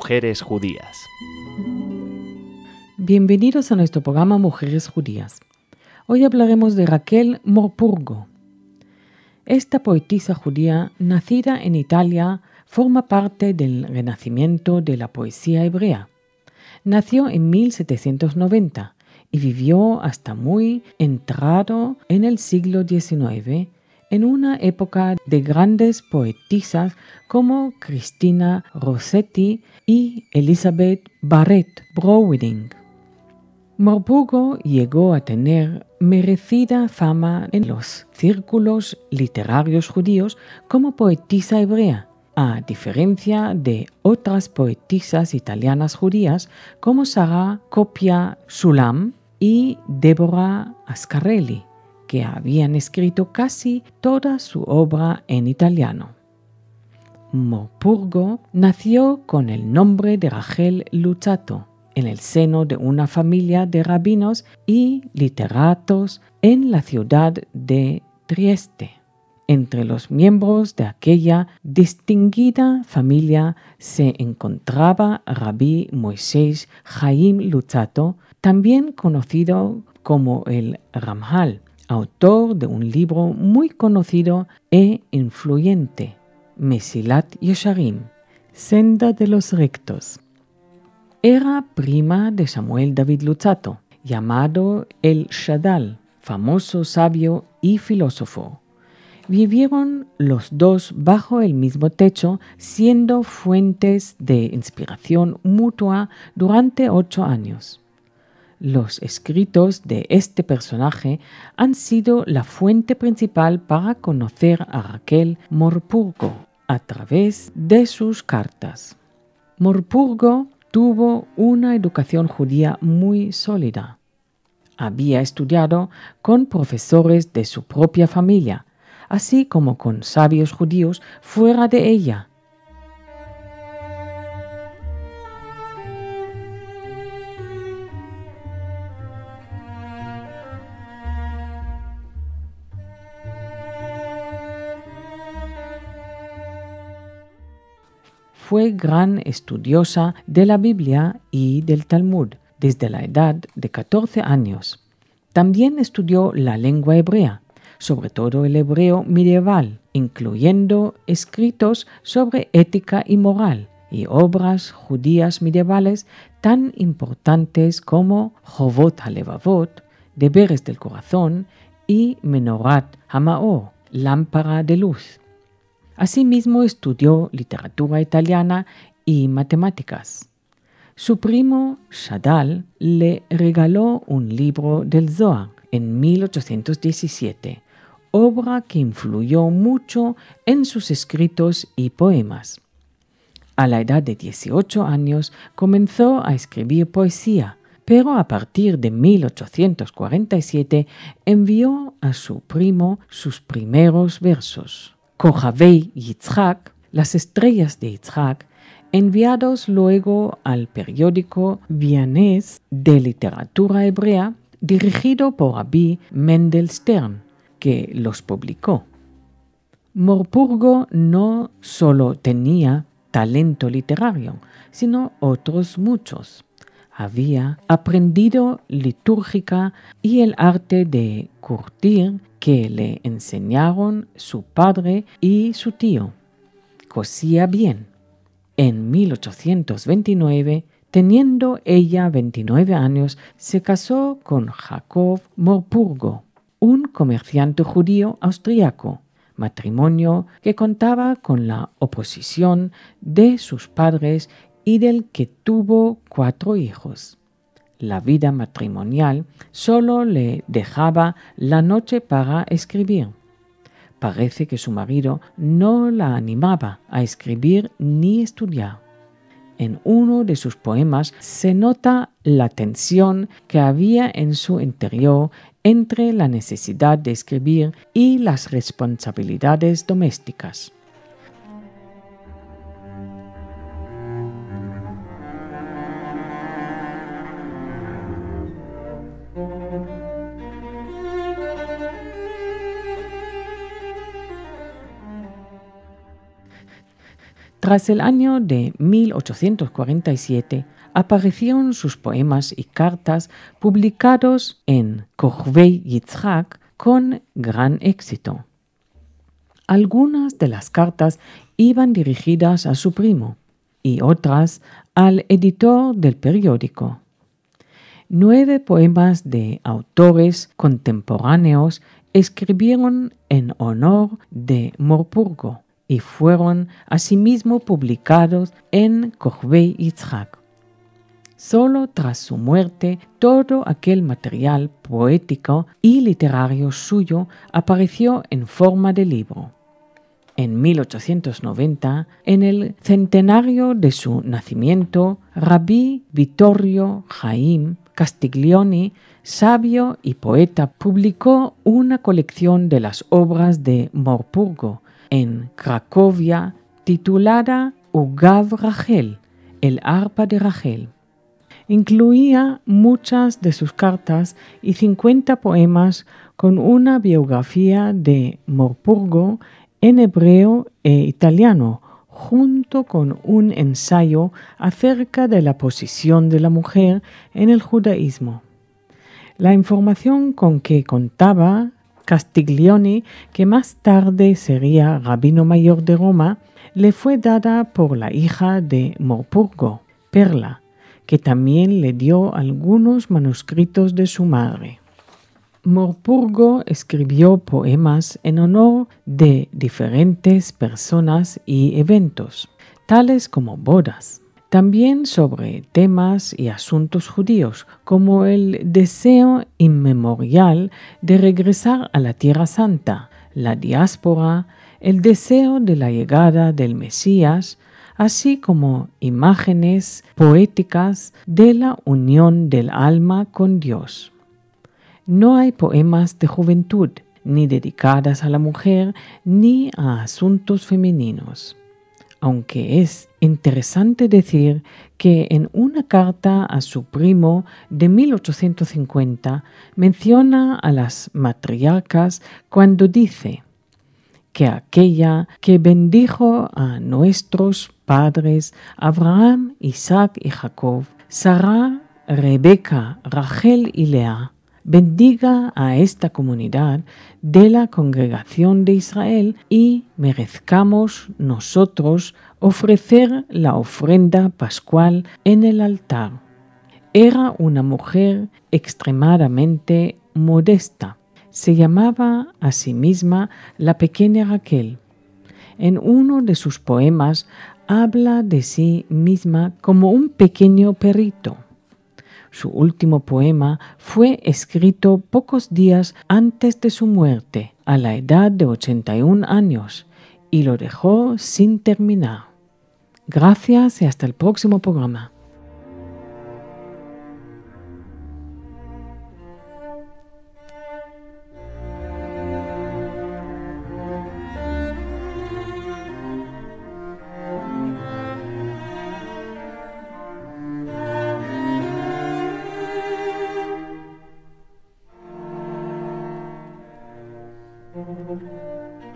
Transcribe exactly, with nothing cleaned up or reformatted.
Mujeres Judías. Bienvenidos a nuestro programa Mujeres Judías. Hoy hablaremos de Raquel Morpurgo. Esta poetisa judía, nacida en Italia, forma parte del renacimiento de la poesía hebrea. Nació en mil setecientos noventa y vivió hasta muy entrado en el siglo diecinueve, en una época de grandes poetisas como Cristina Rossetti y Elizabeth Barrett Browning. Morpurgo llegó a tener merecida fama en los círculos literarios judíos como poetisa hebrea, a diferencia de otras poetisas italianas judías como Sara Copia Shulam y Deborah Ascarelli, que habían escrito casi toda su obra en italiano. Morpurgo nació con el nombre de Rachel Luzzatto en el seno de una familia de rabinos y literatos en la ciudad de Trieste. Entre los miembros de aquella distinguida familia se encontraba Rabbi Moisés Chaim Luzzatto, también conocido como el Ramjal, autor de un libro muy conocido e influyente, Mesilat Yesharim, Senda de los Rectos. Era prima de Samuel David Luzzatto, llamado el Shadal, famoso sabio y filósofo. Vivieron los dos bajo el mismo techo, siendo fuentes de inspiración mutua durante ocho años. Los escritos de este personaje han sido la fuente principal para conocer a Raquel Morpurgo a través de sus cartas. Morpurgo tuvo una educación judía muy sólida. Había estudiado con profesores de su propia familia, así como con sabios judíos fuera de ella. Fue gran estudiosa de la Biblia y del Talmud desde la edad de catorce años. También estudió la lengua hebrea, sobre todo el hebreo medieval, incluyendo escritos sobre ética y moral y obras judías medievales tan importantes como Jovot HaLevavot, Deberes del Corazón, y Menorat HaMaor, Lámpara de Luz. Asimismo estudió literatura italiana y matemáticas. Su primo Shadal le regaló un libro del Zohar en mil ochocientos diecisiete, obra que influyó mucho en sus escritos y poemas. A la edad de dieciocho años comenzó a escribir poesía, pero a partir de mil ochocientos cuarenta y siete envió a su primo sus primeros versos. Kojavei Yitzhak, las estrellas de Yitzhak, enviados luego al periódico vienés de literatura hebrea dirigido por Rabbi Mendel Stern, que los publicó. Morpurgo no solo tenía talento literario, sino otros muchos. Había aprendido litúrgica y el arte de curtir que le enseñaron su padre y su tío. Cosía bien. En mil ochocientos veintinueve, teniendo ella veintinueve años, se casó con Jacob Morpurgo, un comerciante judío austriaco, matrimonio que contaba con la oposición de sus padres y del que tuvo cuatro hijos. La vida matrimonial solo le dejaba la noche para escribir. Parece que su marido no la animaba a escribir ni estudiar. En uno de sus poemas se nota la tensión que había en su interior entre la necesidad de escribir y las responsabilidades domésticas. Tras el año de mil ochocientos cuarenta y siete, aparecieron sus poemas y cartas publicados en Kochvei Yitzhak con gran éxito. Algunas de las cartas iban dirigidas a su primo y otras al editor del periódico. Nueve poemas de autores contemporáneos escribieron en honor de Morpurgo y fueron asimismo publicados en Kochvei Yitzhak. Solo tras su muerte, todo aquel material poético y literario suyo apareció en forma de libro. En mil ochocientos noventa, en el centenario de su nacimiento, Rabbi Vittorio Chaim Castiglioni, sabio y poeta, publicó una colección de las obras de Morpurgo en Cracovia titulada Ugav Rachel, el arpa de Rachel. Incluía muchas de sus cartas y cincuenta poemas con una biografía de Morpurgo en hebreo e italiano, junto con un ensayo acerca de la posición de la mujer en el judaísmo. La información con que contaba Castiglioni, que más tarde sería rabino mayor de Roma, le fue dada por la hija de Morpurgo, Perla, que también le dio algunos manuscritos de su madre. Morpurgo escribió poemas en honor de diferentes personas y eventos, tales como bodas. También sobre temas y asuntos judíos, como el deseo inmemorial de regresar a la Tierra Santa, la diáspora, el deseo de la llegada del Mesías, así como imágenes poéticas de la unión del alma con Dios. No hay poemas de juventud, ni dedicadas a la mujer, ni a asuntos femeninos. Aunque es interesante decir que en una carta a su primo de mil ochocientos cincuenta menciona a las matriarcas cuando dice que aquella que bendijo a nuestros padres Abraham, Isaac y Jacob, Sara, Rebeca, Rachel y Lea, bendiga a esta comunidad de la congregación de Israel y merezcamos nosotros ofrecer la ofrenda pascual en el altar. Era una mujer extremadamente modesta. Se llamaba a sí misma la pequeña Raquel. En uno de sus poemas habla de sí misma como un pequeño perrito. Su último poema fue escrito pocos días antes de su muerte, a la edad de ochenta y un años, y lo dejó sin terminar. Gracias y hasta el próximo programa. Thank you.